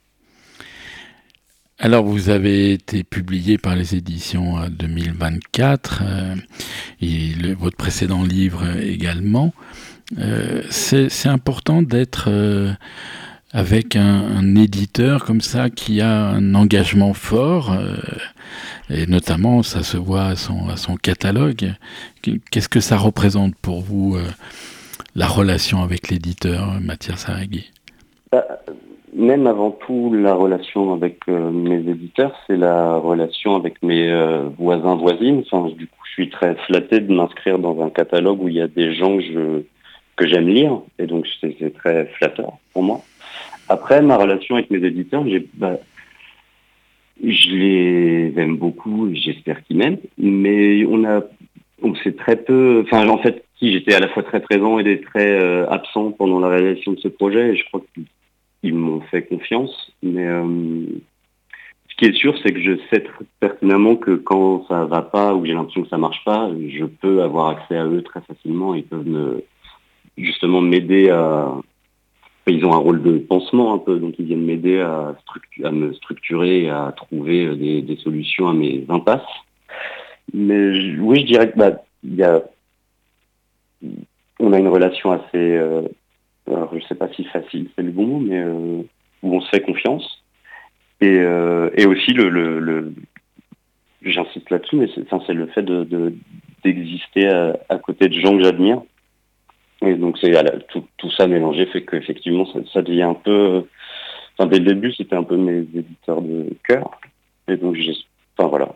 Alors, vous avez été publié par les éditions deux mille vingt-quatre, euh, et le, votre précédent livre également. Euh, c'est, c'est important d'être euh, avec un, un éditeur comme ça qui a un engagement fort, euh, et notamment ça se voit à son, à son catalogue. Qu'est-ce que ça représente pour vous, euh, la relation avec l'éditeur Mathias Haréguy? Bah, même avant tout, la relation avec euh, mes éditeurs, c'est la relation avec mes euh, voisins, voisines. Enfin, du coup, je suis très flatté de m'inscrire dans un catalogue où il y a des gens que je que j'aime lire, et donc c'est, c'est très flatteur pour moi. Après, ma relation avec mes éditeurs, j'ai, bah, je les aime beaucoup, j'espère qu'ils m'aiment, mais on a, on sait très peu, enfin en fait, si j'étais à la fois très présent et très euh, absent pendant la réalisation de ce projet, et je crois qu'ils m'ont fait confiance, mais euh, ce qui est sûr, c'est que je sais très pertinemment que quand ça va pas, ou j'ai l'impression que ça marche pas, je peux avoir accès à eux très facilement, ils peuvent me justement m'aider à... Ils ont un rôle de pansement un peu, donc ils viennent m'aider à, structu... à me structurer et à trouver des, des solutions à mes impasses. Mais je... oui, je dirais que bah, y a... on a une relation assez... Euh... Alors, je sais pas si facile, c'est le bon mot, mais euh... où on se fait confiance. Et, euh... et aussi, le, le, le... j'insiste là-dessus, mais c'est, enfin, c'est le fait de, de... d'exister à... à côté de gens que j'admire. Et donc c'est tout, tout ça mélangé fait qu'effectivement ça, ça devient un peu, enfin dès le début c'était un peu mes éditeurs de cœur, et donc j'ai, enfin voilà.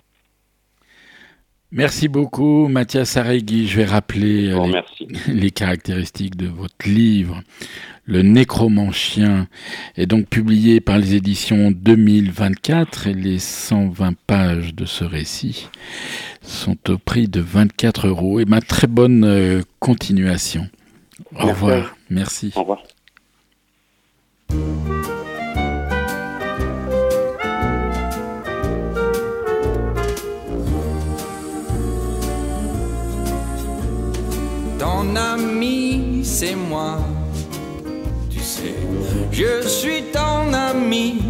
Merci beaucoup Mathias Haréguy. Je vais rappeler bon, les, les caractéristiques de votre livre. Le Nécromancien est donc publié par les éditions deux mille vingt-quatre, et les cent vingt pages de ce récit sont au prix de vingt-quatre euros. Et ma très bonne euh, continuation. Au Merci. revoir. Merci. Au revoir. Ton ami, c'est moi. Tu sais, je suis ton ami.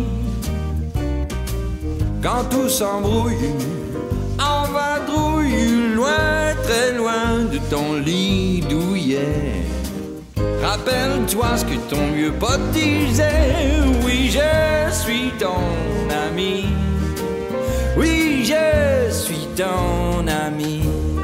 Quand tout s'embrouille, en vadrouille, loin, très loin de ton lit douillet. Rappelle-toi ce que ton vieux pote disait. Oui, je suis ton ami. Oui, je suis ton ami.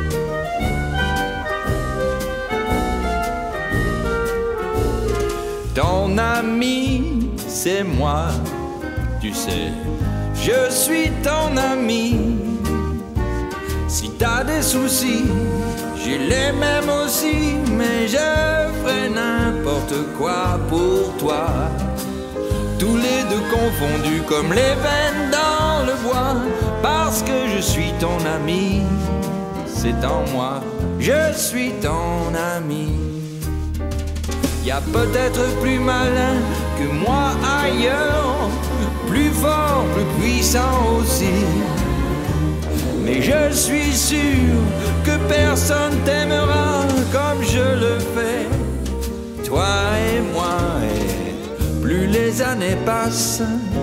Ton ami, c'est moi. Tu sais, je suis ton ami. Si t'as des soucis, j'ai les mêmes aussi, mais je ferai n'importe quoi pour toi. Tous les deux confondus comme les veines dans le bois, parce que je suis ton ami, c'est en moi, je suis ton ami. Y a peut-être plus malin que moi ailleurs, plus fort, plus puissant aussi. Mais je suis sûr que personne t'aimera comme je le fais, toi et moi. Et plus les années passent,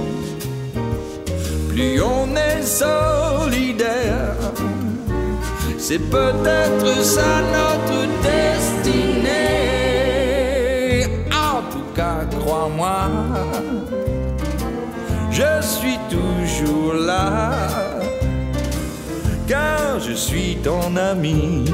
plus on est solidaire. C'est peut-être ça notre destinée. En tout cas, crois-moi, je suis toujours là. Car je suis ton ami.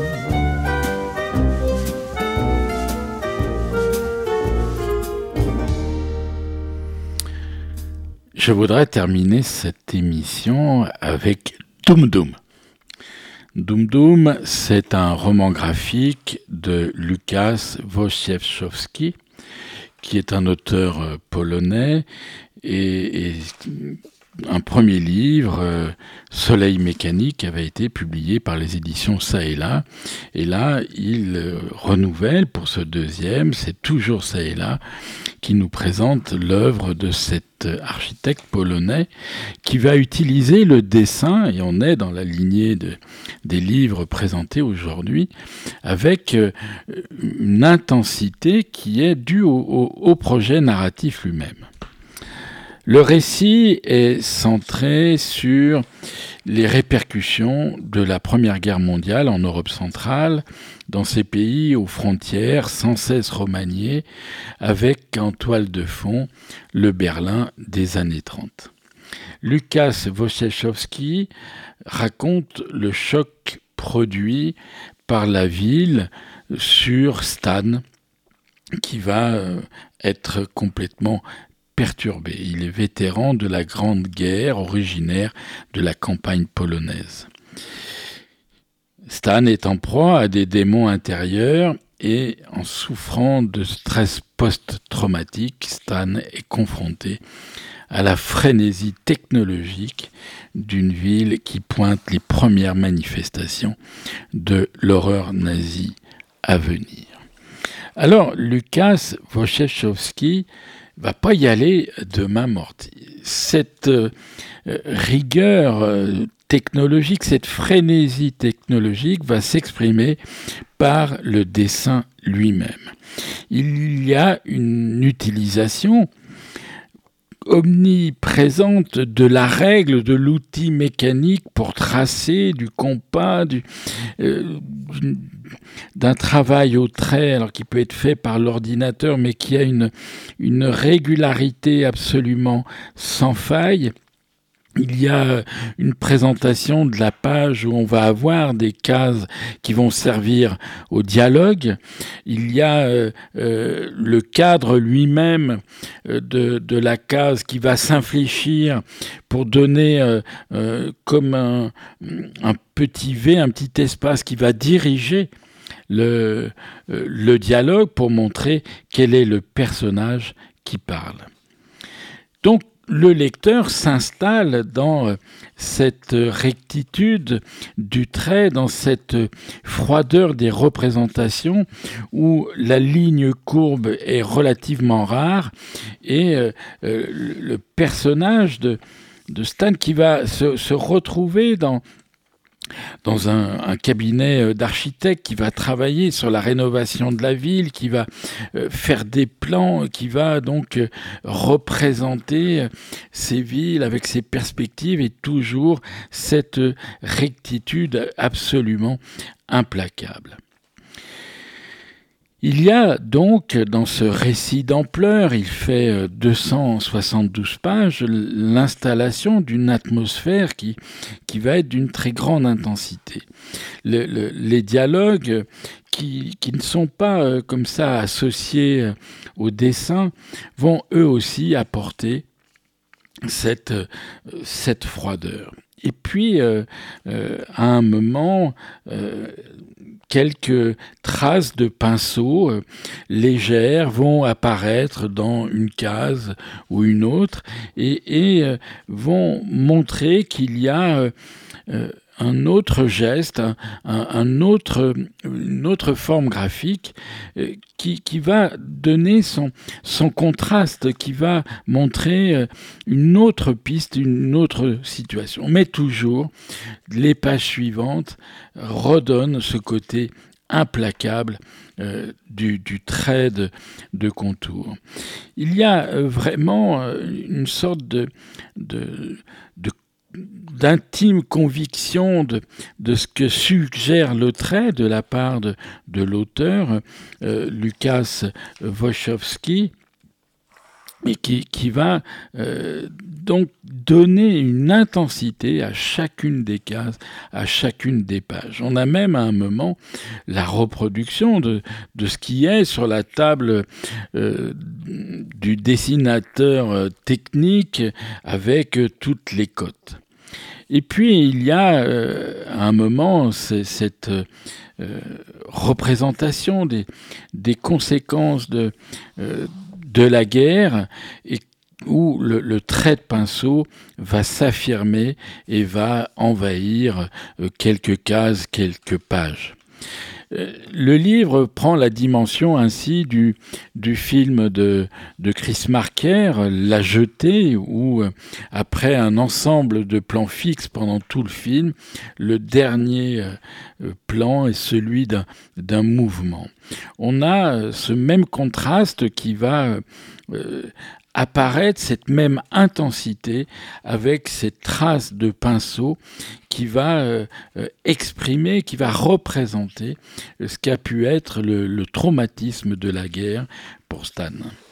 Je voudrais terminer cette émission avec Doum Doum. Doum Doum, c'est un roman graphique de Łukasz Wojciechowski, qui est un auteur polonais, et, et un premier livre, euh, Soleil mécanique, avait été publié par les éditions Ça et Là. Et là, il euh, renouvelle pour ce deuxième, c'est toujours Ça et Là, qui nous présente l'œuvre de cet architecte polonais qui va utiliser le dessin, et on est dans la lignée de, des livres présentés aujourd'hui, avec euh, une intensité qui est due au, au, au projet narratif lui-même. Le récit est centré sur les répercussions de la Première Guerre mondiale en Europe centrale, dans ces pays aux frontières sans cesse remaniées, avec en toile de fond le Berlin des années trente. Lukas Wojciechowski raconte le choc produit par la ville sur Stan, qui va être complètement perturbé. Il est vétéran de la Grande Guerre, originaire de la campagne polonaise. Stan est en proie à des démons intérieurs et en souffrant de stress post-traumatique, Stan est confronté à la frénésie technologique d'une ville qui pointe les premières manifestations de l'horreur nazie à venir. Alors, Lukas Wojciechowski va pas y aller de main morte. Cette euh, rigueur euh, technologique, cette frénésie technologique va s'exprimer par le dessin lui-même. Il y a une utilisation omniprésente de la règle, de l'outil mécanique pour tracer, du compas, du, euh, d'un travail au trait, alors qui peut être fait par l'ordinateur, mais qui a une, une régularité absolument sans faille. Il y a une présentation de la page où on va avoir des cases qui vont servir au dialogue. Il y a euh, euh, le cadre lui-même euh, de, de la case qui va s'infléchir pour donner euh, euh, comme un, un petit V, un petit espace qui va diriger le, euh, le dialogue pour montrer quel est le personnage qui parle. Donc, le lecteur s'installe dans cette rectitude du trait, dans cette froideur des représentations où la ligne courbe est relativement rare et euh, le personnage de, de Stan qui va se, se retrouver dans dans un, un cabinet d'architecte qui va travailler sur la rénovation de la ville, qui va euh, faire des plans, qui va donc euh, représenter ces villes avec ses perspectives et toujours cette rectitude absolument implacable. Il y a donc dans ce récit d'ampleur, il fait deux cent soixante-douze pages, l'installation d'une atmosphère qui, qui va être d'une très grande intensité. Le, le, les dialogues qui, qui ne sont pas euh, comme ça associés au dessin vont eux aussi apporter cette, cette froideur. Et puis, euh, euh, à un moment, euh, quelques traces de pinceaux euh, légères vont apparaître dans une case ou une autre et, et euh, vont montrer qu'il y a euh, euh, un autre geste, un, un autre, une autre forme graphique euh, qui, qui va donner son, son contraste, qui va montrer euh, une autre piste, une autre situation. Mais toujours, les pages suivantes redonnent ce côté implacable euh, du, du trait de, de contour. Il y a euh, vraiment euh, une sorte de, de, de d'intime conviction de, de ce que suggère le trait de la part de, de l'auteur, euh, Lukas Wojciechowski, et qui, qui va euh, donc donner une intensité à chacune des cases, à chacune des pages. On a même à un moment la reproduction de, de ce qui est sur la table euh, du dessinateur euh, technique avec euh, toutes les cotes. Et puis, il y a, euh, à un moment, c'est cette euh, représentation des, des conséquences de, euh, de la guerre et où le, le trait de pinceau va s'affirmer et va envahir euh, quelques cases, quelques pages. Le livre prend la dimension ainsi du, du film de, de Chris Marker, La Jetée, où après un ensemble de plans fixes pendant tout le film, le dernier plan est celui d'un, d'un mouvement. On a ce même contraste qui va euh, apparaître cette même intensité avec cette trace de pinceau qui va euh, euh, exprimer, qui va représenter ce qu'a pu être le, le traumatisme de la guerre pour Stan.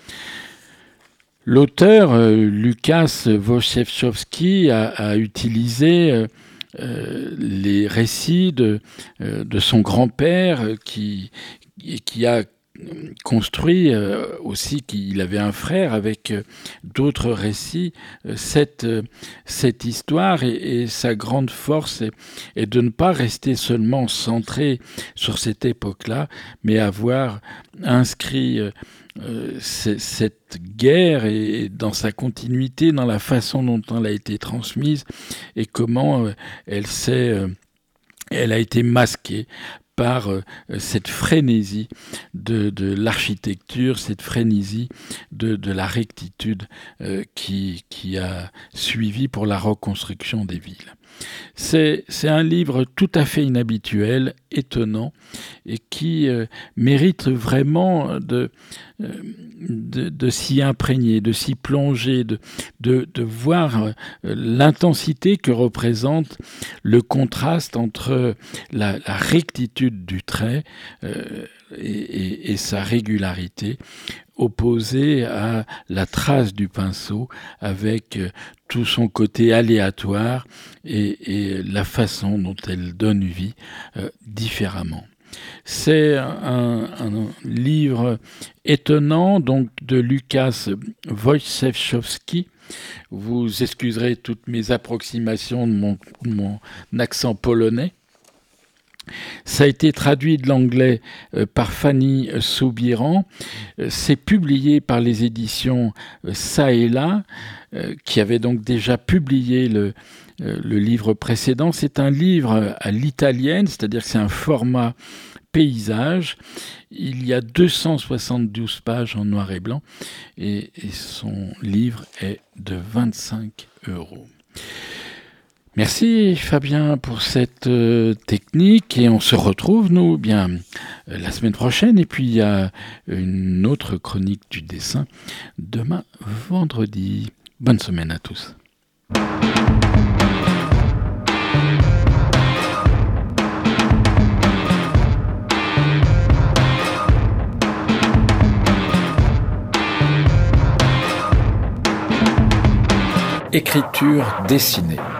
L'auteur, euh, Łukasz Wojciechowski, a, a utilisé euh, euh, les récits de, euh, de son grand-père euh, qui, qui a construit euh, aussi, qu'il avait un frère avec euh, d'autres récits, euh, cette, euh, cette histoire et, et sa grande force est, est de ne pas rester seulement centré sur cette époque-là, mais avoir inscrit euh, euh, c- cette guerre et, et dans sa continuité, dans la façon dont elle a été transmise et comment euh, elle s'est, euh, elle a été masquée par euh, cette frénésie de, de l'architecture, cette frénésie de, de la rectitude euh, qui, qui a suivi pour la reconstruction des villes. C'est, c'est un livre tout à fait inhabituel, étonnant, et qui euh, mérite vraiment de, euh, de, de s'y imprégner, de s'y plonger, de, de, de voir euh, l'intensité que représente le contraste entre la, la rectitude du trait euh, et, et, et sa régularité, opposé à la trace du pinceau avec tout son côté aléatoire et, et la façon dont elle donne vie euh, différemment. C'est un, un livre étonnant donc de Łukasz Wojciechowski. Vous excuserez toutes mes approximations de mon, de mon accent polonais. Ça a été traduit de l'anglais euh, par Fanny Soubiran. Euh, c'est publié par les éditions euh, Ça et Là, euh, qui avaient donc déjà publié le, euh, le livre précédent. C'est un livre à l'italienne, c'est-à-dire que c'est un format paysage. Il y a deux cent soixante-douze pages en noir et blanc et, et son livre est de vingt-cinq euros. Merci Fabien pour cette euh, technique et on se retrouve nous bien euh, la semaine prochaine et puis il y a une autre chronique du dessin demain vendredi. Bonne semaine à tous. Écriture dessinée.